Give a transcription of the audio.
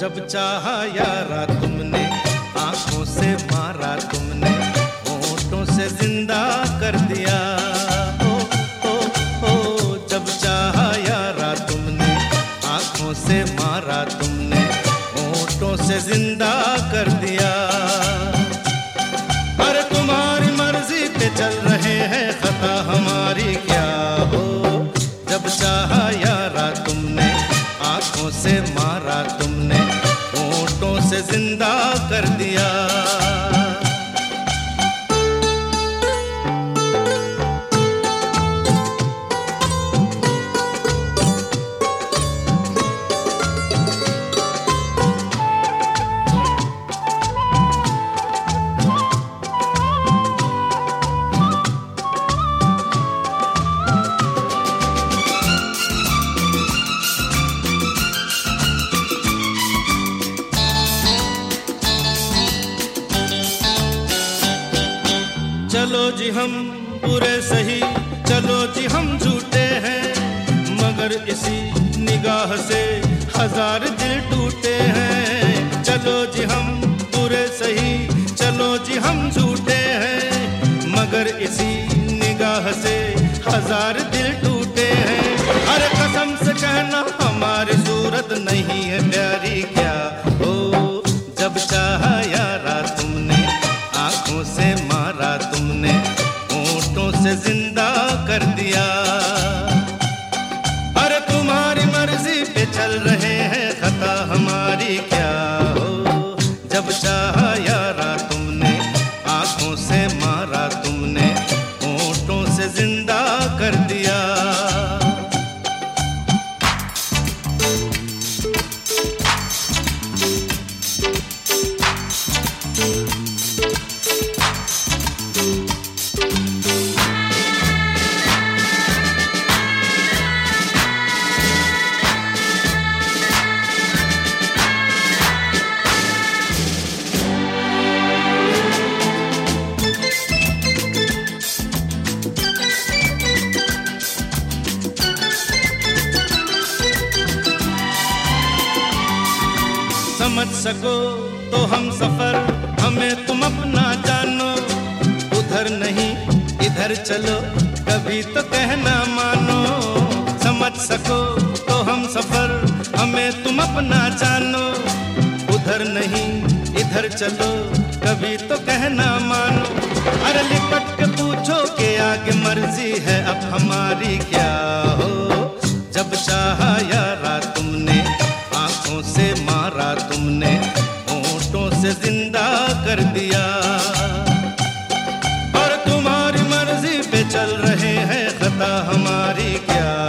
जब चाहा यारा तुमने, आंखों से मारा तुमने, होठों से जिंदा कर दिया। ओ ओ ओ जब चाहा यारा तुमने, आंखों से मारा तुमने, होठों से जिंदा कर दिया। अरे तुम्हारी मर्जी पे चल रहे हैं, खता हमारी क्या हो। जब चाहा यारा तुमने, आंखों से मारा तुमने, होठों से जिंदा कर दिया। चलो जी हम बुरे सही, चलो जी हम झूठे हैं, मगर इसी निगाह से हजार दिल टूटे हैं। चलो जी हम बुरे सही, चलो जी हम झूठे हैं, मगर इसी निगाह से हजार दिल टूटे हैं। अरे कसम से कहना हमारी सूरत नहीं है प्यारी क्या हो। जब चाहा यारा तुमने, आंखों से मारा तुमने, होठों से जिंदा कर दिया। अरे तुम्हारी मर्जी पे चल रहे हैं, खता हमारी क्या हो। जब चाहा यारा तुमने, आंखों से मारा तुमने, होठों से जिंदा कर दिया। समझ सको तो हम सफर, हमें तुम अपना जानो। उधर नहीं इधर चलो, कभी तो कहना मानो। समझ सको तो हम सफर, हमें तुम अपना जानो। उधर नहीं इधर चलो, कभी तो कहना मानो। अरे लिपट के पूछो कि आगे मर्जी है अब हमारी क्या हो। जब चाहा यारा तुमने, आंखों से मारा तुमने, होठों से जिंदा कर दिया। और तुम्हारी मर्जी पे चल रहे हैं, खता हमारी क्या